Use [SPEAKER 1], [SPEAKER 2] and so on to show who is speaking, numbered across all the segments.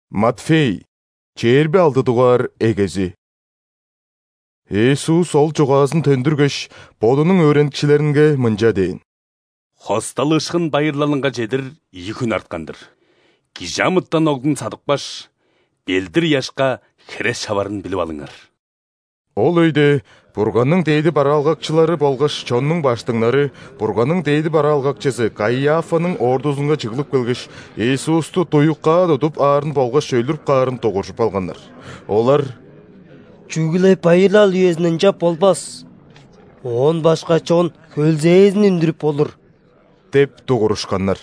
[SPEAKER 1] Матфей, чербе алдыдугар эгези. Иисус ол жугасын төндүргөш, бодунун öğrenkçilеринге мынжа дейин.
[SPEAKER 2] Хосталышкын байырлалынга жедир 2 күн арткандыр. Кижамыттан огдун садыкпаш, белдир яшка хере шабарын билип алыңар.
[SPEAKER 1] Ол өйдө Бурганның дейди баралгакчылары болгош чоннун баштыңнары, Бурганның дейди баралгакчысы Кайяфанын ордусунга чыгылып келгеш, Иисусту туюкка тутуп арын болгош өлүрүп каарын тогушуп алгандар. Олар:
[SPEAKER 3] «Чүгүлей байырлал үйөзүнөн жап болбас. Он башка чон көлзээзин үндүрүп болур»
[SPEAKER 1] деп тогурушкандар.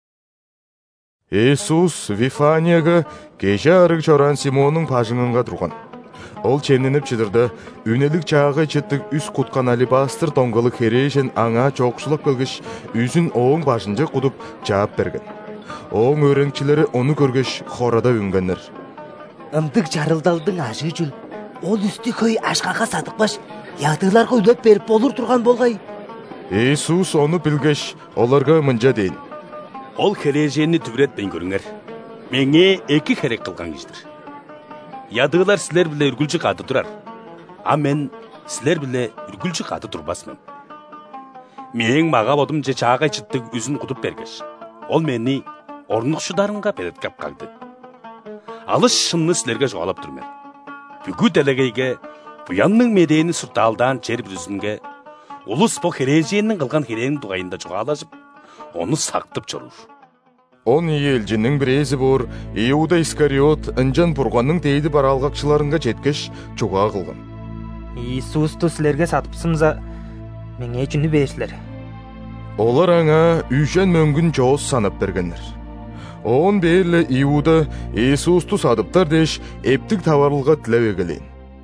[SPEAKER 1] Иисус Вифанияга кеше арык чоран Симонун пажыңынга турган. Ол чемненип чыдырда, үнелик чаагы четтик үс куткан алебастыр тоңголук херешен аңа чокшулап келгеш, үзүн оң башынча кудуп жаап берген. Оң öğrenkçileri onu көргөш хорада үнгеннер.
[SPEAKER 3] Ымдык жарылдалдың ажы жүл. Ол үстү көй ашкага садыкпаш, ягдыйларга үлөп берип болур турган болгай.
[SPEAKER 1] Иисус onu билгеш, оларга мынжа дейин.
[SPEAKER 2] Ол хережени түбүретпен көрүңөр. Меңе 2 херек кылган кишдир. Ядыылар силер биле үргүлчү каты турар. А мен силер биле үргүлчү каты турбасмын. Мен мага бодум же чаага чыттык үзүн кутуп бергеш. Ол мени орнукшударымга белеткеп калды. Алыш шынны силерге жогалап турман. Бүгү делегейге буянның медени сурталдан жер бүрүзүнге улус бо хереженин кылган херенин тугайында жогалашып, onu сактып чорур.
[SPEAKER 1] Он елжинин бирези бор, Иуда Искариот ынжан Бурганның дейди баралгакчыларынга жеткеш чуга кылган.
[SPEAKER 4] Иисусту силерге сатыпсымза, меңе жүнү берсилер.
[SPEAKER 1] Олар аңа үйшен мөңгүн жооз санап бергеннер. Он берле Иуда Иисусту сатыптар деш эптик табарылга тилеп эгелейин.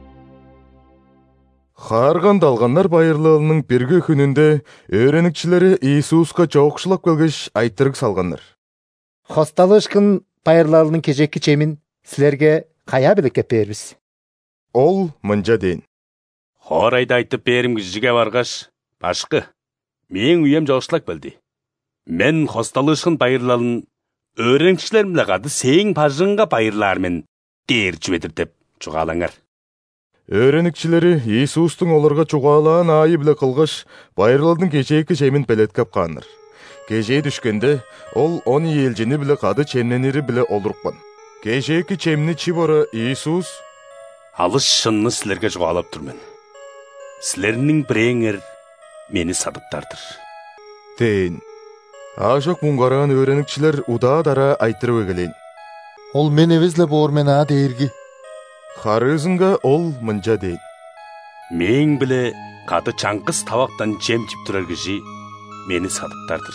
[SPEAKER 1] Харган далгандар байырлалының бирги күнүндө öğrenkçileri Иисуска чоокшулап келгеш айтырык салгандар.
[SPEAKER 5] Хосталышкын байырлалының кежекки чемин силерге кая белеккеп бербиз?
[SPEAKER 1] Ол мынжа дейин.
[SPEAKER 2] Хорайда айтып берим кишиге баргаш, башкы. Мен үйем жоошулак келди. Мен хосталышкын байырлалын öğrenkçiler биле кады сең пажыңга байырлармен дээрчү бетир деп чугалаңар.
[SPEAKER 1] Öğrenkçileri Иисустун оларга чугаалаан айы биле кылгаш, байырлалдын кечээки чемин белеткеп каандар. Кечээ түшкенде, ол 10 елжини биле кады чемненири биле олурукпан. Кечээки чемни чибора Иисус:
[SPEAKER 2] Алыш шынны силерге жогалап турмун. Силернин биреңер мени садыптардыр.
[SPEAKER 1] Дейин. Ажак муңгаран öğrenkçiler удаа дара айтырып эгелейин.
[SPEAKER 5] Ол мен эвезле боор мен а дээрги.
[SPEAKER 1] Харызынга ол мынжа дейин.
[SPEAKER 2] Мен биле кады чаңкыс табактан жем жип турар киши мени садыптардыр.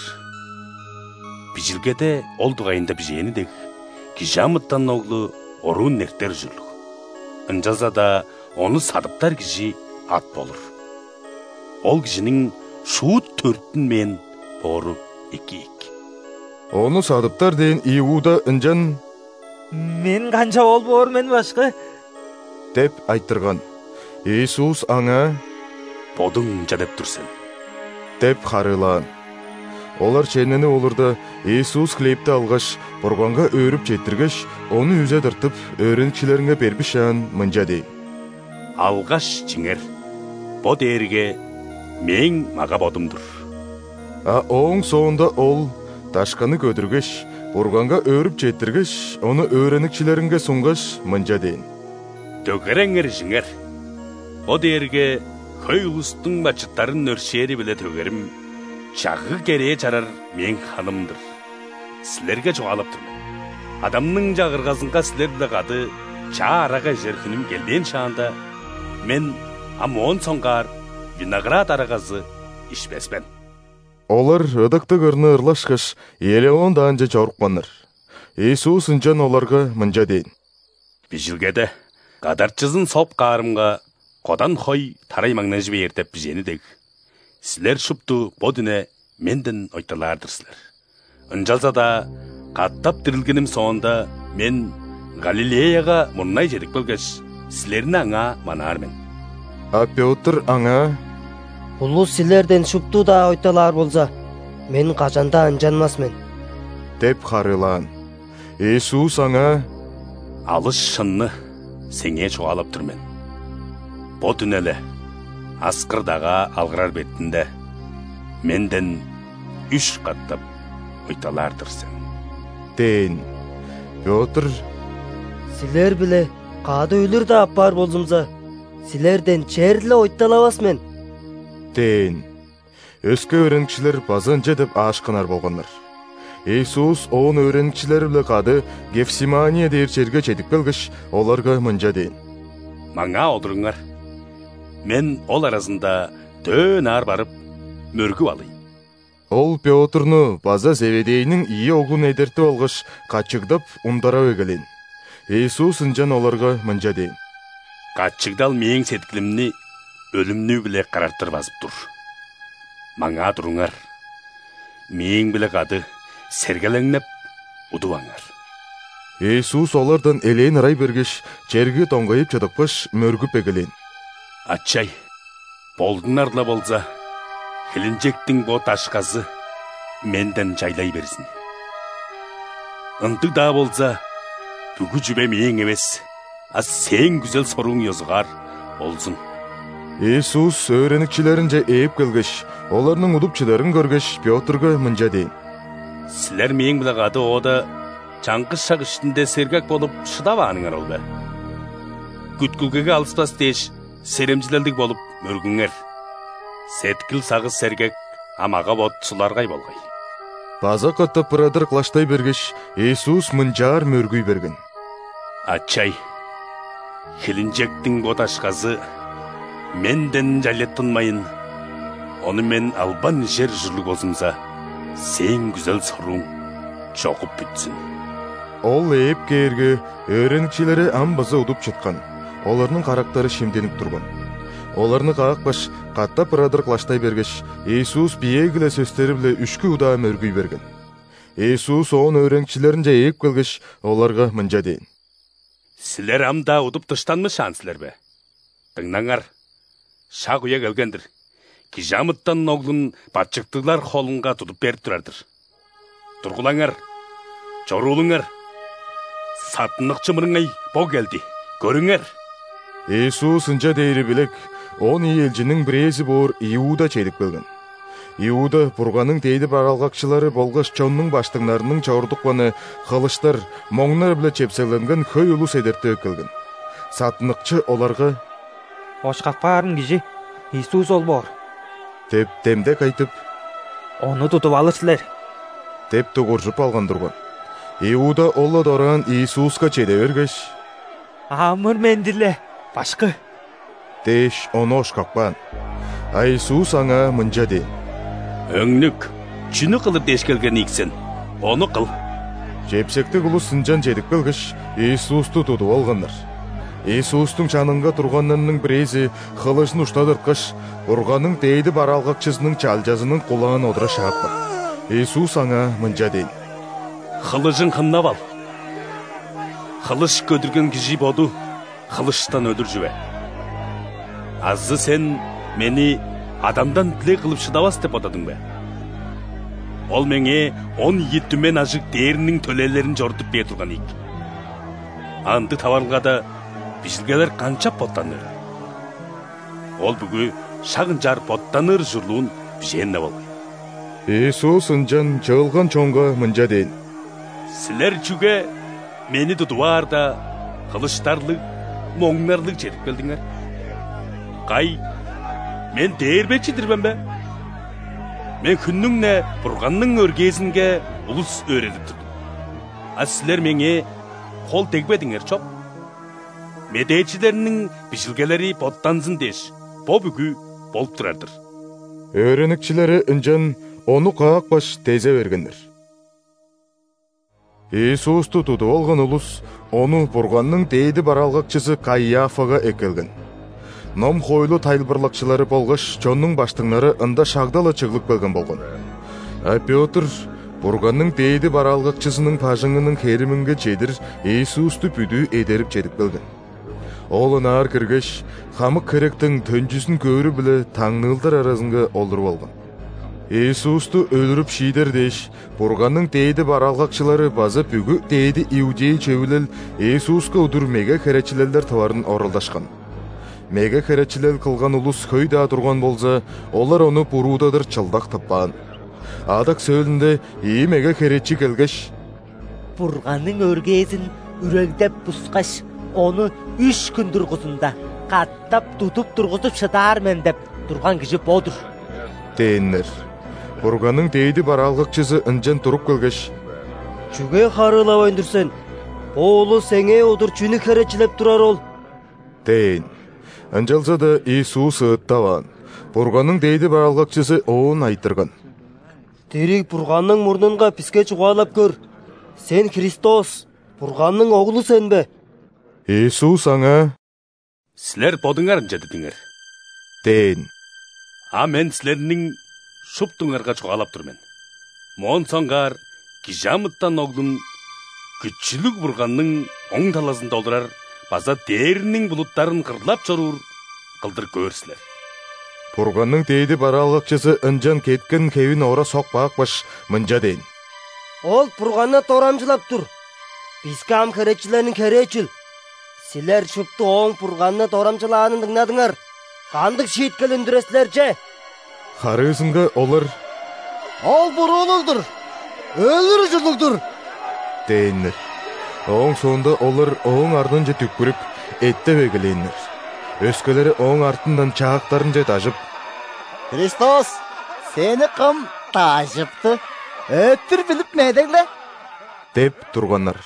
[SPEAKER 2] Бижилгеде ол тугайында бижени дег, Кижамыттан оглу орун нертер жүрлүк. Ынжазада onu садыптар киши ат болур. Ол кишинин шуут 4-түн мен боору 2.
[SPEAKER 1] Onu садыптар дейин Иуда ынжан:
[SPEAKER 4] Мен канча болбоор мен башкы?
[SPEAKER 1] деп айтырган. Иисус аңа:
[SPEAKER 2] бодуңча деп турсун
[SPEAKER 1] деп харылаан. Олар ченени олурда Иисус хлебти алгаш, Бурганга өөрүп жетиргеш, onu үзе тартып, öğrenkçilerine бербишан мынжа дейин.
[SPEAKER 2] Алгаш жиңер, бо дээрге мен мага бодумдур.
[SPEAKER 1] А оң соонда ол ташканы көтүргеш, Бурганга өөрүп жетиргеш, onu öğrenkçilerine сунгаш мынжа дейин.
[SPEAKER 2] Төгереңер жиңер, бо дээрге көй улустун бачыттарын өршери биле төгерим, чагы керее жарар мен ханымдыр. Силерге жогалап турмун. Адамның жагыргазынга силер биле кады чаа арага жеркиним келбен шаанда, мен амон соңгар виноград арагазы ишпесмен.
[SPEAKER 1] Олар ыдыкты кырны ырлашкаш, элеон даанча чоруккандар. Иисус ынжан оларга мынжа дейин.
[SPEAKER 2] Бижилгеде кадарчызын соп каарымга кодан хой тарай маңнажы бейер деп бижени дег. Силер шупту бодуне менден ойталардырсылар. Ынжалзада каттап тирилгеним соонда мен Галилеяга мурнай жетип келгеш, силерни аңа манаармен.
[SPEAKER 1] А Петр аңа:
[SPEAKER 3] Улус силерден шупту да ойталар болса, мен качанда анжанмасмын
[SPEAKER 1] деп харылаан. Иисус аңа:
[SPEAKER 2] Алыс шынны сеңе çoğalıp мен. Бо түнелі асқырдаға алғырар беттінде менден 3 қаттап ойталардыр сен.
[SPEAKER 1] Дейін. Петр,
[SPEAKER 3] Силер биле каады үйлөр да аппар болзумза, силерден черле ойталабас мен.
[SPEAKER 1] дейін. Өске өренкшілер базынча деп ашқынар болғандар. Иисус оғын өренкшілер біле қады Гефсимания дейір жерге жетіп келгіш, оларға мынжа дейін.
[SPEAKER 2] Маңа отырыңар. Мен ол арасында төн ар барып мөргіп алайын.
[SPEAKER 1] Ол Петрны база Зеведейнің ие оғын едерті олғыш қачығдап ұндара өгелейін. Иисус ынжан оларға мынжа дейін.
[SPEAKER 2] Қачығдал мең сеткілімні өлімні біле қарартыр базып тұр. Маңа тұрыңар. Мең біле қады сергеленіп ұдуаңар.
[SPEAKER 1] Иисус олардан элейін рай бергеш, жерге тоңғайып чадықпаш мөргіп егелейін.
[SPEAKER 2] Атчай, болдыңарла болса, хілінжектің бо ташқазы менден жайлай берсін. Ынты да болса, бүгі жүбе мең емес, аз сен güzel соруң езғар болсын.
[SPEAKER 1] Иисус өренікшілерінже ейіп келгеш, оларның ұдыпчыларын көргеш, Петрға мынжа дейін.
[SPEAKER 2] Сілер мең біле қады ода жаңқыз шақ үстінде сергек болып шыдап аныңар ол бе. Күткілгеге алыспас деш, серемчілелдік болып мөргіңер. Сеткіл сағыз сергек амаға бот суларғай болғай.
[SPEAKER 1] База қаттап бұрадыр қлаштай бергеш, Иисус мынжар мөргүй берген.
[SPEAKER 2] Атчай, хілінжектің бот ашқазы менден жайлеттінмайын. Оны мен албан жер жүрлік болсынса, сен güzel соруң жоқып бүтсін.
[SPEAKER 1] Ол ейіп кейерге өренікшілері амбазы ұдып шытқан. Оларның қарақтары шемденіп тұрған. Оларны қақпаш қаттап бұрадыр қлаштай бергеш, Иисус биегілі сөстері біле үшкі ұда мөргүй берген. Иисус оғын өренікшілерінже ейіп келгеш, оларға мынжа дейін.
[SPEAKER 2] Сілер амда ұдып тұштанмы шансылер бе? Тыңнаңар, шақ уя келгендір. Кижамыттан оғлын батчықтылар қолынға тұтып беріп тұрардыр. Тұрғылаңар, жорулыңар. Сатынық чымырыңай бо келді. Көріңер.
[SPEAKER 1] Иисус ынжа дейірі білек, он елжінің бірезі бор Иуда чедік белген. Иуда бұрғаның дейді баралғақшылары болғаш чонның баштыңларының чаурдықваны қылыштар, моңнар біле чепселенген көй ұлыс едерті өкілген. Сатынықчы оларға
[SPEAKER 4] Ошқақ барын кижи, Иисус ол бор.
[SPEAKER 1] деп демдек айтып,
[SPEAKER 4] Оны тұтып алырсылер.
[SPEAKER 1] деп тұғыржып алған тұрған. Иуда олы доран Иисусқа чеде бергеш,
[SPEAKER 4] Амыр менділі, башқы.
[SPEAKER 1] деш оны ошқақпан. А Иисус аңа мынжа дейін.
[SPEAKER 2] Өңнік, чүні қылып дешкелген иксен. Оны қыл.
[SPEAKER 1] Жепсекті құлы сынжан жедік белгіш, Иисусты тұтып алғандар. Иисустың жаныңға тұрғанның бірезі қылышын ұштадырқыш, ұрғаның дейді баралғақчысының чалжазының құлағын одыра шағаппа. Иисус аңа мынжа дейін.
[SPEAKER 2] Қылышын қыннап ал. Қылыш көдірген кіші боду, қылыштан өдір жүбе. Азы сен мені адамдан тіле қылып шыдавас деп отадың бе? Ол менге 17 түмен ажық дерінің төлелерін жортып бер тұрған ек. Анды таварылға да бішілгелер қанчап боттаныр. Ол бүгі шағын жар боттаныр жүрлуын бішенне болғай.
[SPEAKER 1] Иисус ынжан жығылған чонға мынжа дейін.
[SPEAKER 2] Сілер жүге мені тұтуар да қылыштарлық, моңнарлық жетіп келдіңер. Қай, мен дейірбекшідірбен бе? Мен күнніңне бұрғанның өргезінге ұлыс өредіп тұрдым. Аз сілер менге қол тегбедіңер чоп. Медейчілерінің бішілгелері боттанзын деш, бо бүгі болып тұрардыр.
[SPEAKER 1] Өренікшілері ынжан оны қақпаш тезе бергендер. Иисусты тұтып алған ұлыс, оны бұрғанның дейді баралғақчысы Кайяфаға екелген. Ном хойлы тайлбырлақшылары болғыш, чонның баштыңлары ында шағдалы чығылық белген болған. А Петр, бұрғанның дейді баралғақчысының пажыңының керімінге жедір Иисусты бүді едеріп жедік белген. Олын ар кіргеш, қамық керектің төнжісін көрі білі таңнылдар арасынға олырып алған. Иисусту өлүрүп шийдер деш, Бурганның тейди баралгакчылары базы бүгү тейди иудей чөбүлел Иисуска удур меге херечилелдер товарын оралдашкан. Меге херечилел кылган улус көйда турган болса, олар оны буруудадыр чылдак таппаган. Адак сөөлүндө меге херечи келгеш,
[SPEAKER 3] Бурганның өргезин үрегдеп бускаш, оны 3 күн тургузунда каттап тутуп тургузуп шыдаармен деп турган киши бодур.
[SPEAKER 1] Дейннер. Бурганның тейди баралгакчысы ынжан туруп келгеш,
[SPEAKER 3] Чүге харылап өндүрсен? Оолу сеңе одур чүнү херечилеп турар ол.
[SPEAKER 1] дейн. Анжалса да Иисус ыттаван. Бурганның тейди баралгакчысы оон айтырган.
[SPEAKER 3] Дирик Бурганның мурнунга писке чугаалап көр. Сен Христос, Бурганның оглу сенбе?
[SPEAKER 1] Иисус аңа,
[SPEAKER 2] Силер бодуңар ынча дедиңер.
[SPEAKER 1] дейн.
[SPEAKER 2] Мен силернин шуптуңарга чугаалап турмен. Моон соңгар Кижамыттан оглун күчүлүк Бурганның оң таласында олдурар, база дээринин булуттарын кырлап чоруур кылдыр көрсүлер.
[SPEAKER 1] Бурганның тейди баралгакчысы ынжан кеткен хевин ора сокпаак баш мынжа дейн.
[SPEAKER 3] Ол Бурганна торамжылап тур. Бизге ам херечилерин керечил. Силер шупту оң Бурганна торамжылаанын дыңнадыңар. Кандык шийткел өндүрөсүлерче?
[SPEAKER 1] Харыызынга олар
[SPEAKER 5] Ол бурулугдур. Өлүр жылугдур.
[SPEAKER 1] дейннер. Оң соонда олар оң ардынча түкпүрүп этте бегелейнер. Өскөлери оң артындан чаактарынча тажып,
[SPEAKER 5] Христос, сени кым тажыпты? Өттүр билип медегле?
[SPEAKER 1] деп турганнар.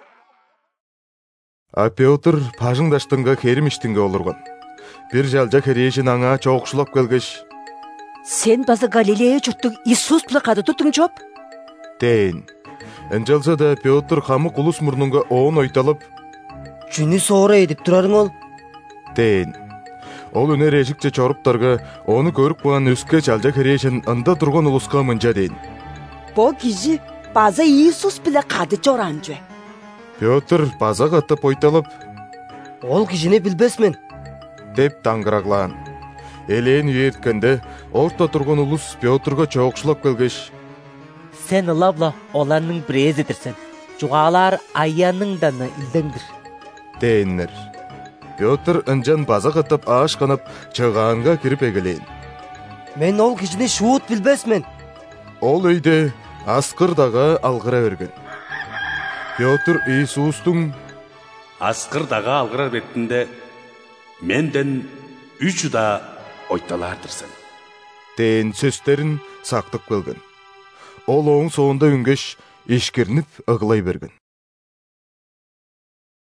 [SPEAKER 1] А Петр пажыңдаштынга керимиштинге олурган. Бир жалжа керешин аңа чоокшулап келгеш,
[SPEAKER 6] Сен базы Галилея жұрттың Иисус білі қады тұттың жоп?
[SPEAKER 1] дейн. Анжалса да Петр хамык улус мурнунга оон ойталып,
[SPEAKER 3] Чүнү соора едип турарың ол?
[SPEAKER 1] дейн. Ол өнер эшикче чоруптарга оны көрүп калган өскө жалжа керешин ында турган улуска мынча дейн.
[SPEAKER 6] Бо кижи базы Иисус білі қады жоран жö.
[SPEAKER 1] Петр база каттап ойталып,
[SPEAKER 3] Ол кишини билбесмен.
[SPEAKER 1] деп таңгыраглаган. Элен үйеткенде орто турган улус Петрга чоокшулап келгеш,
[SPEAKER 3] Сен ылабла оларның бірезидирсен. Жугаалар аянның даны илдеңдир.
[SPEAKER 1] дейннер. Петр ынжан база каттап ааш канап чыгаанга кирип эгелейин.
[SPEAKER 3] Мен ол кишини шуут билбесмен.
[SPEAKER 1] Ол өйдө аскырдага алгыра берген. Петр Иисустун
[SPEAKER 2] Аскыр дагы алгырар беттинде менден 3 уда ойталаардырсың.
[SPEAKER 1] дейін сөздерін сақтып келген. Ол оң соонда үнгеш ишкернип ыгылай берген.